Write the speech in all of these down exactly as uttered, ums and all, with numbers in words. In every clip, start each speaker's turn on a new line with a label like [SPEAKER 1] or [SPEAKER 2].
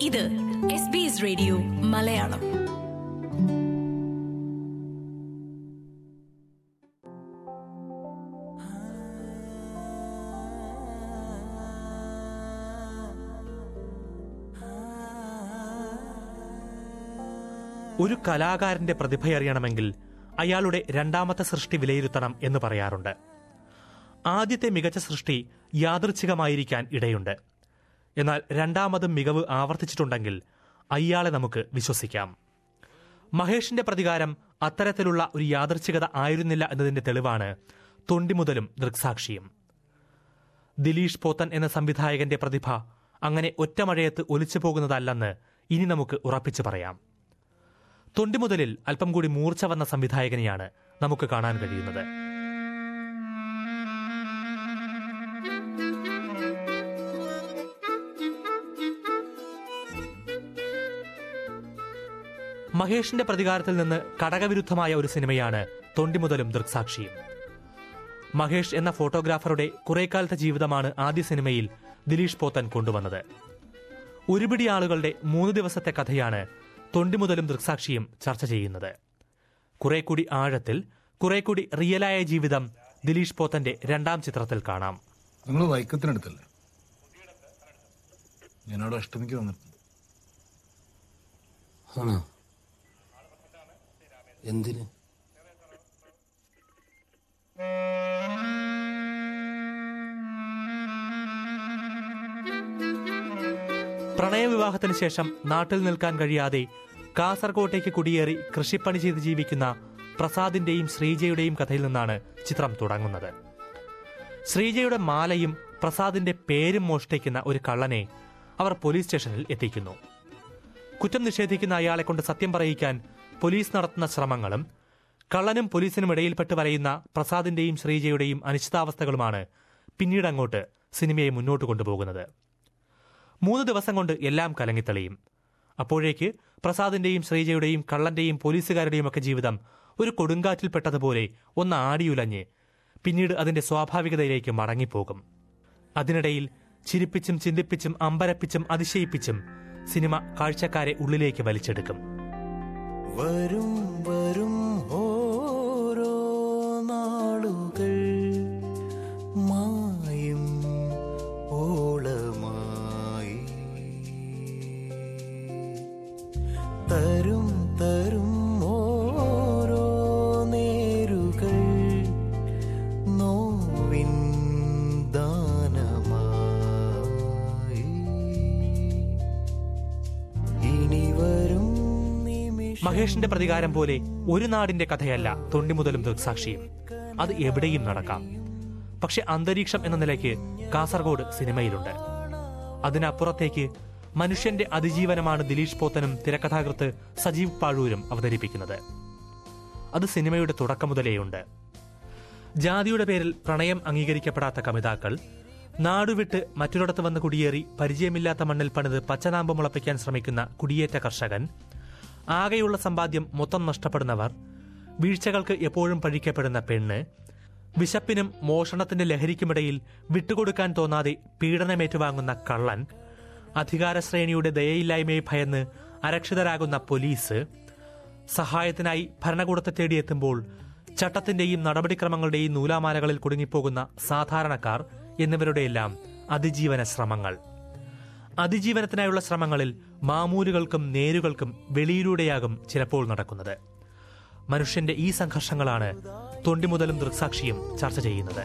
[SPEAKER 1] ഇത് S B S radio Malayalam.
[SPEAKER 2] ഒരു കലാകാരന്റെ പ്രതിഭയറിയണമെങ്കിൽ അയാളുടെ രണ്ടാമത്തെ സൃഷ്ടി വിലയിരുത്തണം എന്ന് പറയാറുണ്ട്. ആദ്യത്തെ മികച്ച സൃഷ്ടി യാദൃച്ഛികമായിരിക്കാൻ ഇടയുണ്ട്. എന്നാൽ രണ്ടാമതും മികവ് ആവർത്തിച്ചിട്ടുണ്ടെങ്കിൽ അയാളെ നമുക്ക് വിശ്വസിക്കാം. മഹേഷിന്റെ പ്രതികാരം അത്തരത്തിലുള്ള ഒരു യാദൃച്ഛികത ആയിരുന്നില്ല എന്നതിന്റെ തെളിവാണ് തൊണ്ടിമുതലും ദൃക്സാക്ഷിയും. ദിലീഷ് പോത്തൻ എന്ന സംവിധായകന്റെ പ്രതിഭ അങ്ങനെ ഒറ്റമഴയത്ത് ഒലിച്ചു പോകുന്നതല്ലെന്ന് ഇനി നമുക്ക് ഉറപ്പിച്ചു പറയാം. തൊണ്ടിമുതലിൽ അല്പം കൂടി മൂർച്ച വന്ന സംവിധായകനെയാണ് നമുക്ക് കാണാൻ കഴിയുന്നത്. മഹേഷിന്റെ പ്രതികാരത്തിൽ നിന്ന് കടകവിരുദ്ധമായ ഒരു സിനിമയാണ് തൊണ്ടിമുതലും ദൃക്സാക്ഷിയും. മഹേഷ് എന്ന ഫോട്ടോഗ്രാഫറുടെ കുറേക്കാലത്തെ ജീവിതമാണ് ആദ്യ സിനിമയിൽ ദിലീഷ് പോത്തൻ കൊണ്ടുവന്നത്. ഒരുപിടി ആളുകളുടെ മൂന്ന് ദിവസത്തെ കഥയാണ് തൊണ്ടിമുതലും ദൃക്സാക്ഷിയും ചർച്ച ചെയ്യുന്നത്. കുറെ കൂടി ആഴത്തിൽ, കുറെ കൂടി റിയലായ ജീവിതം ദിലീഷ് പോത്തന്റെ രണ്ടാം ചിത്രത്തിൽ കാണാം.
[SPEAKER 3] നിങ്ങൾ വൈക്കത്തിനടുത്തല്ലേ? ഞാനവിടെ അഷ്ടമിക്ക് വന്നിട്ടുണ്ട്.
[SPEAKER 4] ആണോ? എന്തിന്?
[SPEAKER 2] പ്രണയവിവാഹത്തിന് ശേഷം നാട്ടിൽ നിൽക്കാൻ കഴിയാതെ കാസർകോട്ടേക്ക് കുടിയേറി കൃഷിപ്പണി ചെയ്ത് ജീവിക്കുന്ന പ്രസാദിന്റെയും ശ്രീജയുടെയും കഥയിൽ നിന്നാണ് ചിത്രം തുടങ്ങുന്നത്. ശ്രീജയുടെ മാലയും പ്രസാദിന്റെ പേരും മോഷ്ടിക്കുന്ന ഒരു കള്ളനെ അവർ പോലീസ് സ്റ്റേഷനിൽ എത്തിക്കുന്നു. കുറ്റം നിഷേധിക്കുന്ന അയാളെ കൊണ്ട് സത്യം പറയിക്കാൻ പോലീസ് നടത്തുന്ന ശ്രമങ്ങളും കള്ളനും പോലീസിനും ഇടയിൽപ്പെട്ട് വരയുന്ന പ്രസാദിന്റെയും ശ്രീജയുടെയും അനിശ്ചിതാവസ്ഥകളുമാണ് പിന്നീട് അങ്ങോട്ട് സിനിമയെ മുന്നോട്ട് കൊണ്ടുപോകുന്നത്. മൂന്ന് ദിവസം കൊണ്ട് എല്ലാം കലങ്ങിത്തെളിയും. അപ്പോഴേക്ക് പ്രസാദിന്റെയും ശ്രീജയുടെയും കള്ളന്റെയും പോലീസുകാരുടെയും ഒക്കെ ജീവിതം ഒരു കൊടുങ്കാറ്റിൽപ്പെട്ടതുപോലെ ഒന്ന് ആടിയുലഞ്ഞ് പിന്നീട് അതിന്റെ സ്വാഭാവികതയിലേക്ക് മടങ്ങിപ്പോകും. അതിനിടയിൽ ചിരിപ്പിച്ചും ചിന്തിപ്പിച്ചും അമ്പരപ്പിച്ചും അതിശയിപ്പിച്ചും സിനിമ കാഴ്ചക്കാരെ ഉള്ളിലേക്ക് വലിച്ചെടുക്കും.
[SPEAKER 5] വരും വരും ഓരോ നാളുകൾ മായും ഓളമായി തരും തരും ഓരോ നേരുകൾ നോവിൻ ദാനമായി ഇനി വരും.
[SPEAKER 2] മഹേഷിന്റെ പ്രതികാരം പോലെ ഒരു നാടിന്റെ കഥയല്ല തൊണ്ടിമുതലും ദൃക്സാക്ഷിയും. അത് എവിടെയും നടക്കാം. പക്ഷെ അന്തരീക്ഷം എന്ന നിലയ്ക്ക് കാസർഗോഡ് സിനിമയിലുണ്ട്. അതിനപ്പുറത്തേക്ക് മനുഷ്യന്റെ അതിജീവനമാണ് ദിലീഷ് പോത്തനും തിരക്കഥാകൃത്ത് സജീവ് പാഴൂരും അവതരിപ്പിക്കുന്നത്. അത് സിനിമയുടെ തുടക്കം മുതലേയുണ്ട്. ജാതിയുടെ പേരിൽ പ്രണയം അംഗീകരിക്കപ്പെടാത്ത കമിതാക്കൾ, നാടുവിട്ട് മറ്റൊരിടത്ത് വന്ന് കുടിയേറി പരിചയമില്ലാത്ത മണ്ണിൽ പണിത് പച്ചനാമ്പ് മുളപ്പിക്കാൻ ശ്രമിക്കുന്ന കുടിയേറ്റ കർഷകൻ, ആകെയുള്ള സമ്പാദ്യം മൊത്തം നഷ്ടപ്പെടുന്നവർ, വീഴ്ചകൾക്ക് എപ്പോഴും പഴിക്കപ്പെടുന്ന പെണ്ണ്, വിശപ്പിനും മോഷണത്തിന്റെ ലഹരിക്കുമിടയിൽ വിട്ടുകൊടുക്കാൻ തോന്നാതെ പീഡനമേറ്റുവാങ്ങുന്ന കള്ളൻ, അധികാരശ്രേണിയുടെ ദയയില്ലായ്മയെ ഭയന്ന് അരക്ഷിതരാകുന്ന പോലീസ്, സഹായത്തിനായി ഭരണകൂടത്തെ തേടിയെത്തുമ്പോൾ ചട്ടത്തിന്റെയും നടപടിക്രമങ്ങളുടെയും നൂലാമാലകളിൽ കുടുങ്ങിപ്പോകുന്ന സാധാരണക്കാർ എന്നിവരുടെയെല്ലാം അതിജീവന ശ്രമങ്ങൾ. അതിജീവനത്തിനായുള്ള ശ്രമങ്ങളിൽ മാമൂലുകൾക്കും നേരുകൾക്കും വെളിയിലൂടെയാകും ചിലപ്പോൾ നടക്കുന്നത്. മനുഷ്യന്റെ ഈ സംഘർഷങ്ങളാണ് തൊണ്ടിമുതലും ദൃക്സാക്ഷിയും ചർച്ച ചെയ്യുന്നത്.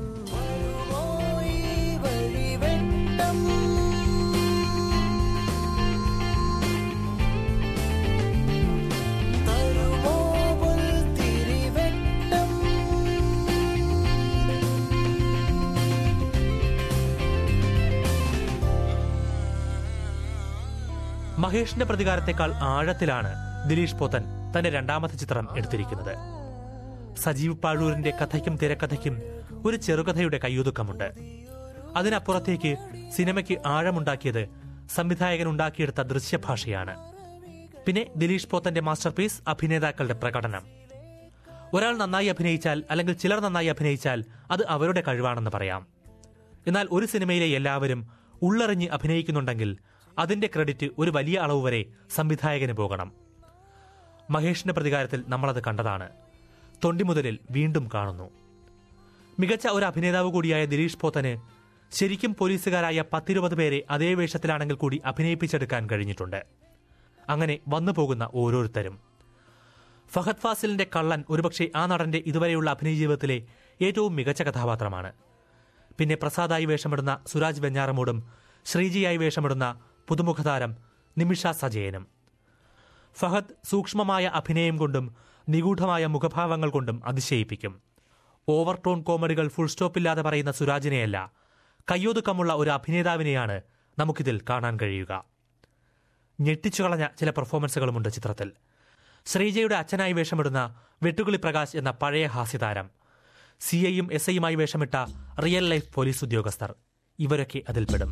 [SPEAKER 2] മഹേഷിന്റെ പ്രതികാരത്തെക്കാൾ ആഴത്തിലാണ് ദിലീഷ് പോത്തൻ തന്റെ രണ്ടാമത്തെ ചിത്രം എടുത്തിരിക്കുന്നത്. സജീവ് പാഴൂരിന്റെ കഥയ്ക്കും തിരക്കഥയ്ക്കും ഒരു ചെറുകഥയുടെ കയ്യൊതുക്കമുണ്ട്. അതിനപ്പുറത്തേക്ക് സിനിമയ്ക്ക് ആഴമുണ്ടാക്കിയത് സംവിധായകൻ ഉണ്ടാക്കിയെടുത്ത ദൃശ്യഭാഷയാണ്. പിന്നെ ദിലീഷ് പോത്തന്റെ മാസ്റ്റർപീസ് അഭിനേതാക്കളുടെ പ്രകടനം. ഒരാൾ നന്നായി അഭിനയിച്ചാൽ അല്ലെങ്കിൽ ചിലർ നന്നായി അഭിനയിച്ചാൽ അത് അവരുടെ കഴിവാണെന്ന് പറയാം. എന്നാൽ ഒരു സിനിമയിലെ എല്ലാവരും ഉള്ളറിഞ്ഞ് അഭിനയിക്കുന്നുണ്ടെങ്കിൽ അതിന്റെ ക്രെഡിറ്റ് ഒരു വലിയ അളവ് വരെ സംവിധായകന് പോകണം. മഹേഷിന്റെ പ്രതികാരത്തിൽ നമ്മളത് കണ്ടതാണ്. തൊണ്ടിമുതലിൽ വീണ്ടും കാണുന്നു. മികച്ച ഒരു അഭിനേതാവ് കൂടിയായ ദിലീഷ് പോത്തന് ശരിക്കും പോലീസുകാരായ പത്തിരുപത് പേരെ അതേ വേഷത്തിലാണെങ്കിൽ കൂടി അഭിനയിപ്പിച്ചെടുക്കാൻ കഴിഞ്ഞിട്ടുണ്ട്. അങ്ങനെ വന്നു പോകുന്ന ഓരോരുത്തരും. ഫഹദ് ഫാസിലിന്റെ കള്ളൻ ഒരുപക്ഷെ ആ നടന്റെ ഇതുവരെയുള്ള അഭിനയ ജീവിതത്തിലെ ഏറ്റവും മികച്ച കഥാപാത്രമാണ്. പിന്നെ പ്രസാദായി വേഷമിടുന്ന സുരാജ് വെഞ്ഞാറമൂടും ശ്രീജിയായി വേഷമിടുന്ന പുതുമുഖതാരം നിമിഷ സജയനും. ഫഹദ് സൂക്ഷ്മമായ അഭിനയം കൊണ്ടും നിഗൂഢമായ മുഖഭാവങ്ങൾ കൊണ്ടും അതിശയിപ്പിക്കും. ഓവർടോൺ കോമഡികൾ ഫുൾ സ്റ്റോപ്പില്ലാതെ പറയുന്ന സുരാജിനെയല്ല, കയ്യൊതുക്കമുള്ള ഒരു അഭിനേതാവിനെയാണ് നമുക്കിതിൽ കാണാൻ കഴിയുക. ഞെട്ടിച്ചുകളഞ്ഞ ചില പെർഫോമൻസുകളുമുണ്ട് ചിത്രത്തിൽ. ശ്രീജയുടെ അച്ഛനായി വേഷമിടുന്ന വെട്ടുകിളി പ്രകാശ് എന്ന പഴയ ഹാസ്യതാരം, സി ഐയും എസ് ഐയുമായി വേഷമിട്ട റിയൽ ലൈഫ് പോലീസ് ഉദ്യോഗസ്ഥർ, ഇവരൊക്കെ അതിൽപ്പെടും.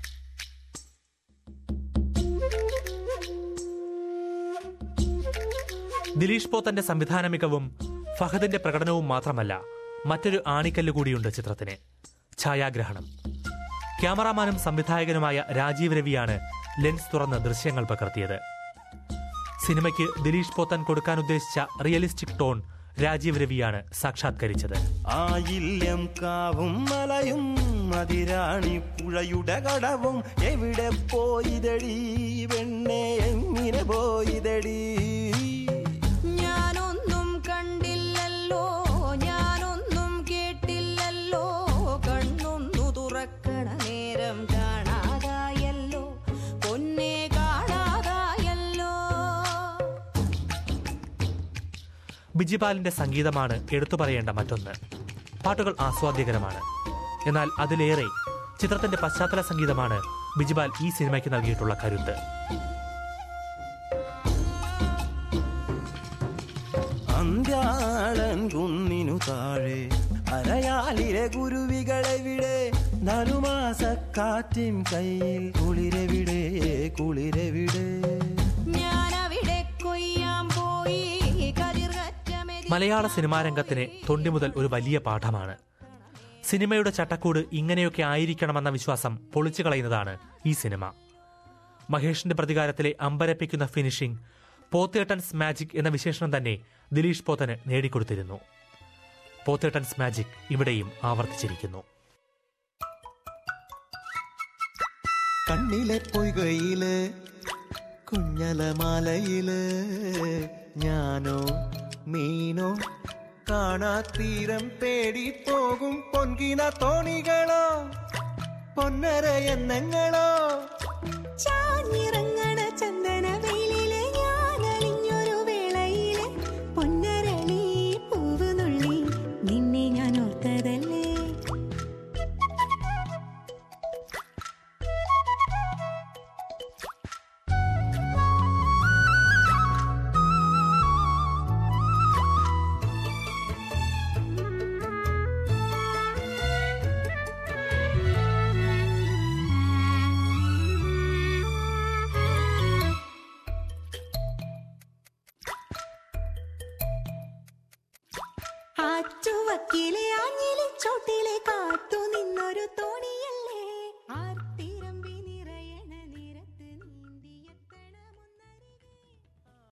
[SPEAKER 2] ദിലീഷ് പോത്തന്റെ സംവിധാന മികവും ഫഹദിന്റെ പ്രകടനവും മാത്രമല്ല, മറ്റൊരു ആണിക്കല്ല് കൂടിയുണ്ട് ചിത്രത്തിന്: ഛായാഗ്രഹണം. ക്യാമറാമാനും സംവിധായകനുമായ രാജീവ് രവിയാണ് ലെൻസ് തുറന്ന് ദൃശ്യങ്ങൾ പകർത്തിയത്. സിനിമയ്ക്ക് ദിലീഷ് പോത്തൻ കൊടുക്കാൻ ഉദ്ദേശിച്ച റിയലിസ്റ്റിക് ടോൺ രാജീവ് രവിയാണ് സാക്ഷാത്കരിച്ചത്.
[SPEAKER 5] ആയില്യം കാവും മലയും മതിരാണി പുഴയുടെ കടവും എവിടെ പോയിതടി വെണ്ണെ എങ്ങനെ പോയിതടി.
[SPEAKER 1] ഞാനൊന്നും കണ്ടില്ലല്ലോ, ഞാനൊന്നും കേട്ടില്ലല്ലോ, കണ്ണൊന്നു തുറക്കണ നേരം കാണാതായല്ലോ, പൊന്നെ കാണാതായല്ലോ.
[SPEAKER 2] ബിജിപാലിന്റെ സംഗീതമാണ് എടുത്തു പറയേണ്ട മറ്റൊന്ന്. പാട്ടുകൾ ആസ്വാദ്യകരമാണ്. എന്നാൽ അതിലേറെ ചിത്രത്തിന്റെ പശ്ചാത്തല സംഗീതമാണ് ബിജിപാൽ ഈ സിനിമയ്ക്ക് നൽകിയിട്ടുള്ള കരുത്ത്.
[SPEAKER 5] അന്ത്യാളൻ കുന്നിനു താഴെ അരയാലിലെ കുരുവികളെവിടെ, നാലുമാസക്കാറ്റിൻ കയ്യിൽ കുളിരെവിടെ കുളിരെവിടെ.
[SPEAKER 2] മലയാള സിനിമാ രംഗത്തിന് തൊണ്ടി മുതൽ ഒരു വലിയ പാഠമാണ്. സിനിമയുടെ ചട്ടക്കൂട് ഇങ്ങനെയൊക്കെ ആയിരിക്കണമെന്ന വിശ്വാസം പൊളിച്ചു കളയുന്നതാണ് ഈ സിനിമ. മഹേഷിന്റെ പ്രതികാരത്തിലെ അമ്പരപ്പിക്കുന്ന ഫിനിഷിംഗ്, പോത്തേട്ടൻസ് മാജിക് എന്ന വിശേഷണം തന്നെ ദിലീഷ് പോത്തന് നേടിക്കൊടുത്തിരുന്നു. പോത്തേട്ടൻസ് മാജിക് ഇവിടെയും ആവർത്തിച്ചിരിക്കുന്നു.
[SPEAKER 5] കണ്ണിലെ പൊയ്കയില് കുഞ്ഞലമാലയില് ഞാനോ നീനോ കാണാ തീരം തേടി പോകും പൊൻകിന തോണികളോ പൊന്നര എണ്ണങ്ങളോ.
[SPEAKER 4] ചാഞ്ഞിറങ്ങണ ചന്ദന വെയിലിലെ ഞാനലിഞ്ഞൊരു വേളയിലെ പൊന്നരളി പൂവ് നുള്ളി നിന്നെ ഞാൻ ഓർത്തതല്ലേ. ആറ്റുവക്കിലെ ആഞ്ഞിലെ ചോട്ടിലെ കാത്തു നിന്നൊരു തോ